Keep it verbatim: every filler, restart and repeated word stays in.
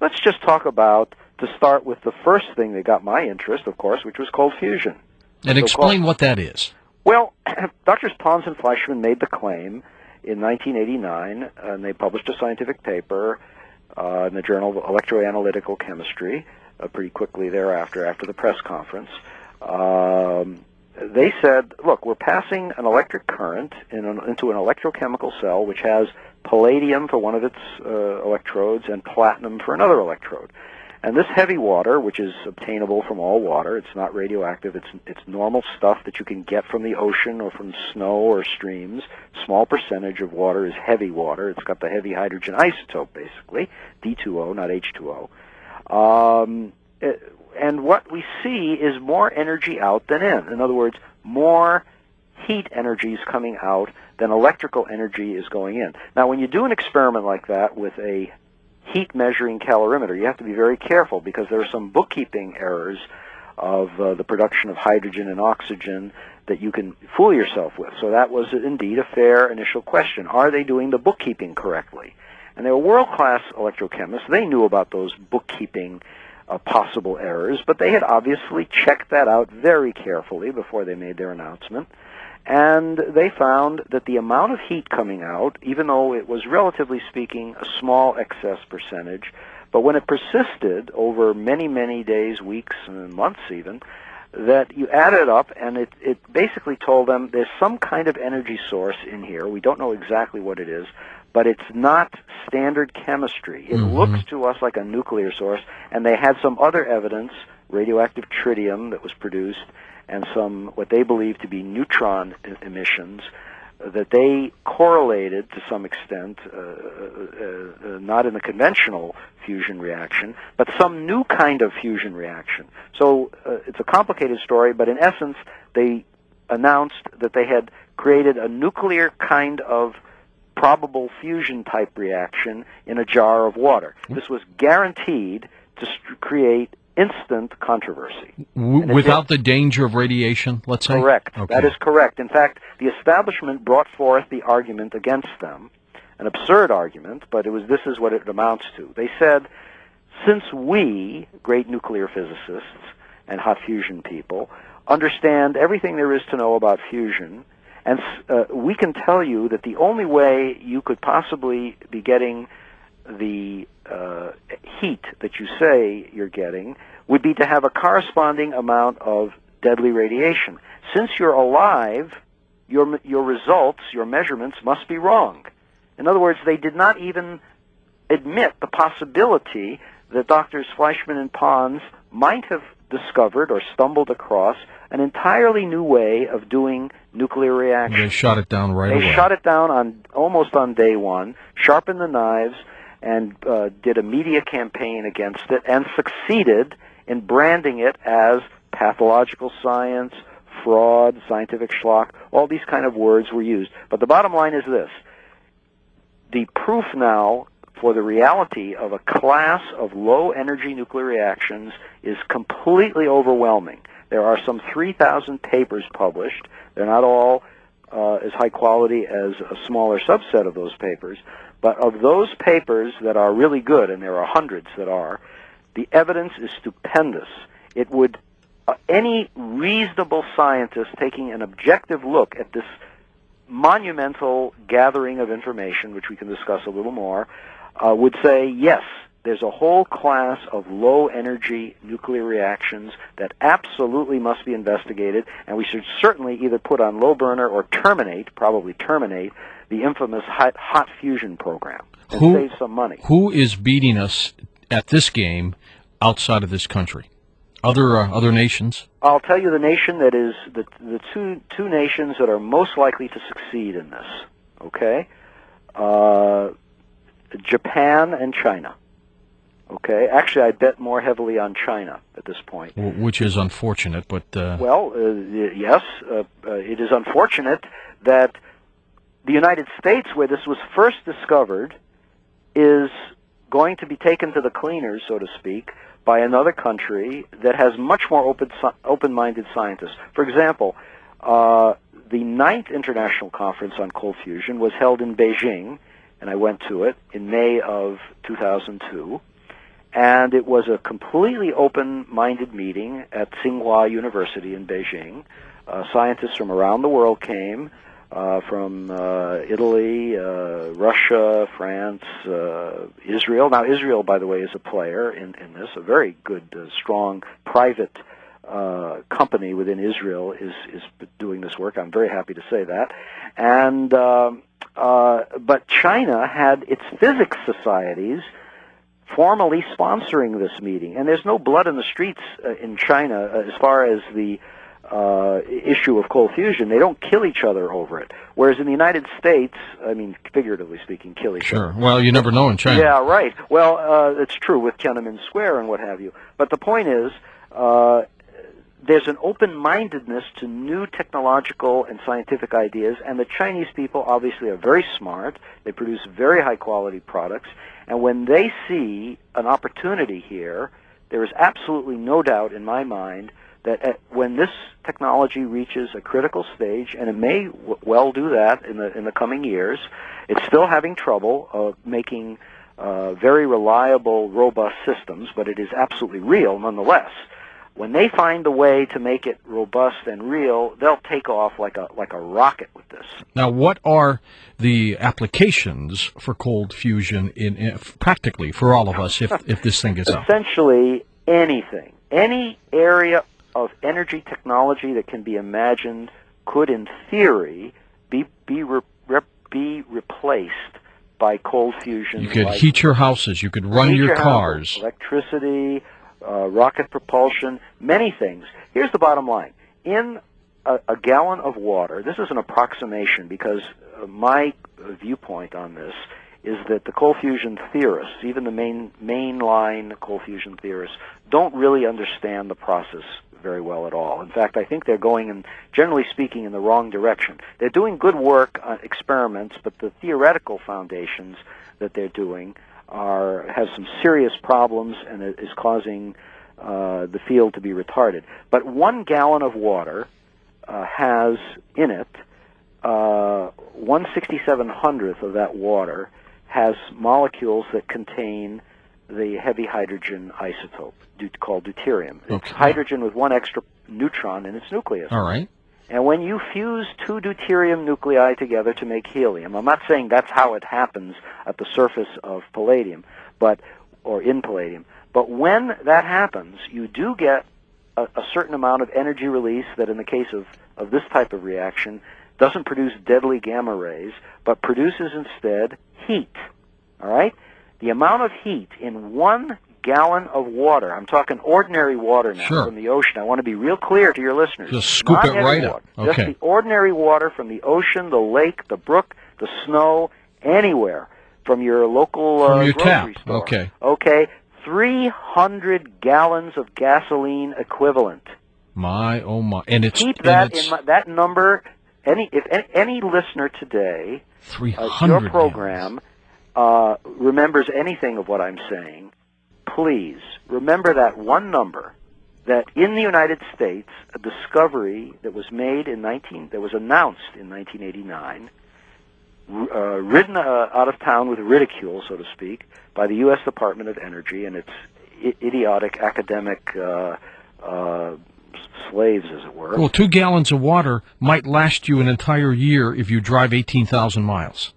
let's just talk about, to start with, the first thing that got my interest, of course, which was cold fusion. And so explain what that is. Well, Doctors Pons and Fleischmann made the claim in nineteen eighty-nine, and they published a scientific paper uh, in the Journal of Electroanalytical Chemistry uh, pretty quickly thereafter, after the press conference. Um, they said, look, we're passing an electric current in an, into an electrochemical cell which has palladium for one of its uh, electrodes and platinum for another electrode. And this heavy water, which is obtainable from all water, it's not radioactive, it's it's normal stuff that you can get from the ocean or from snow or streams. Small percentage of water is heavy water. It's got the heavy hydrogen isotope, basically, D two O, not H two O. Um, it, and what we see is more energy out than in. In other words, more heat energy is coming out than electrical energy is going in. Now, when you do an experiment like that with a heat measuring calorimeter, you have to be very careful because there are some bookkeeping errors of uh, the production of hydrogen and oxygen that you can fool yourself with. So that was indeed a fair initial question. Are they doing the bookkeeping correctly? And they were world-class electrochemists. They knew about those bookkeeping uh, possible errors, but they had obviously checked that out very carefully before they made their announcement. And they found that the amount of heat coming out, even though it was relatively speaking a small excess percentage, but when it persisted over many, many days, weeks, and months even, that you add it up, and it, it basically told them there's some kind of energy source in here. We don't know exactly what it is, but it's not standard chemistry. It mm-hmm. looks to us like a nuclear source, and they had some other evidence, radioactive tritium that was produced, and some what they believe to be neutron emissions that they correlated to some extent, uh, uh, uh, not in the conventional fusion reaction, but some new kind of fusion reaction. So uh, it's a complicated story, but in essence, they announced that they had created a nuclear kind of probable fusion type reaction in a jar of water. This was guaranteed to st- create instant controversy. W- without the danger of radiation, let's say? Correct. Okay. That is correct. In fact, the establishment brought forth the argument against them, an absurd argument, but it was this is what it amounts to. They said, since we, great nuclear physicists and hot fusion people, understand everything there is to know about fusion, and uh, we can tell you that the only way you could possibly be getting the uh, heat that you say you're getting would be to have a corresponding amount of deadly radiation. Since you're alive, your your results, your measurements must be wrong. In other words, they did not even admit the possibility that Doctors Fleischmann and Pons might have discovered or stumbled across an entirely new way of doing nuclear reaction. They shot it down right they away. They shot it down on almost on day one, sharpened the knives, and uh, did a media campaign against it, and succeeded in branding it as pathological science, fraud, scientific schlock. All these kind of words were used. But the bottom line is this. The proof now for the reality of a class of low-energy nuclear reactions is completely overwhelming. There are some three thousand papers published. They're not all uh, as high quality as a smaller subset of those papers. But of those papers that are really good, and there are hundreds that are, the evidence is stupendous. It would, uh, any reasonable scientist taking an objective look at this monumental gathering of information, which we can discuss a little more, uh, would say, yes, there's a whole class of low-energy nuclear reactions that absolutely must be investigated, and we should certainly either put on low burner or terminate, probably terminate, the infamous hot, hot fusion program and who, save some money. Who is beating us at this game outside of this country? Other uh, other nations? I'll tell you the nation that is the the two two nations that are most likely to succeed in this. Okay, uh, Japan and China. Okay, actually, I bet more heavily on China at this point. Which is unfortunate, but uh... well, uh, yes, uh, uh, it is unfortunate that the United States, where this was first discovered, is going to be taken to the cleaners, so to speak, by another country that has much more open, open-minded scientists. For example, uh, the ninth International Conference on Cold Fusion was held in Beijing, and I went to it in May of two thousand two. And it was a completely open-minded meeting at Tsinghua University in Beijing. Uh, scientists from around the world came, uh, from uh, Italy, uh, Russia, France, uh, Israel. Now, Israel, by the way, is a player in, in this. A very good, uh, strong, private uh, company within Israel is, is doing this work. I'm very happy to say that. And um, uh, but China had its physics societies formally sponsoring this meeting. And there's no blood in the streets uh, in China uh, as far as the uh, issue of cold fusion. They don't kill each other over it. Whereas in the United States, I mean, figuratively speaking, kill each sure. other. Sure. Well, you never know in China. Yeah, right. Well, uh, it's true with Tiananmen Square and what have you. But the point is, uh, there's an open-mindedness to new technological and scientific ideas, and the Chinese people obviously are very smart. They produce very high-quality products, and when they see an opportunity here, there is absolutely no doubt in my mind that at, when this technology reaches a critical stage, and it may w- well do that in the in the coming years, it's still having trouble uh, making uh, very reliable, robust systems, but it is absolutely real nonetheless. When they find a way to make it robust and real, they'll take off like a like a rocket with this. Now, what are the applications for cold fusion in, in practically for all of us if if this thing gets out? Essentially anything, any area of energy technology that can be imagined could, in theory, be be re, re, be replaced by cold fusion. You could like heat your houses. You could run your, your cars. Houses, electricity. Uh, rocket propulsion, many things. Here's the bottom line. In a, a gallon of water, this is an approximation because uh, my viewpoint on this is that the cold fusion theorists, even the main mainline cold fusion theorists, don't really understand the process very well at all. In fact, I think they're going, in, generally speaking, in the wrong direction. They're doing good work on experiments, but the theoretical foundations that they're doing are has some serious problems and it is causing uh, the field to be retarded. But one gallon of water uh, has in it uh, one sixty-seven hundredth of that water has molecules that contain the heavy hydrogen isotope called deuterium. Okay. It's hydrogen with one extra neutron in its nucleus. All right. And when you fuse two deuterium nuclei together to make helium, I'm not saying that's how it happens at the surface of palladium, but or in palladium, but when that happens, you do get a, a certain amount of energy release that in the case of, of this type of reaction doesn't produce deadly gamma rays, but produces instead heat. All right? The amount of heat in one gallon of water. I'm talking ordinary water now sure. from the ocean. I want to be real clear to your listeners. Just scoop Not it right water. up. Okay. Just the ordinary water from the ocean, the lake, the brook, the snow, anywhere from your local from uh, your grocery tap. store. Okay. Okay. three hundred gallons of gasoline equivalent. My oh my! And it's keep and that it's in my, that number. Any if any, any listener today, three uh, hundred. your program uh, remembers anything of what I'm saying. Please remember that one number, that in the United States, a discovery that was made in nineteen that was announced in nineteen eighty-nine, uh, ridden uh, out of town with ridicule, so to speak, by the U S Department of Energy and its I- idiotic academic uh, uh, slaves, as it were. Well, two gallons of water might last you an entire year if you drive eighteen thousand miles.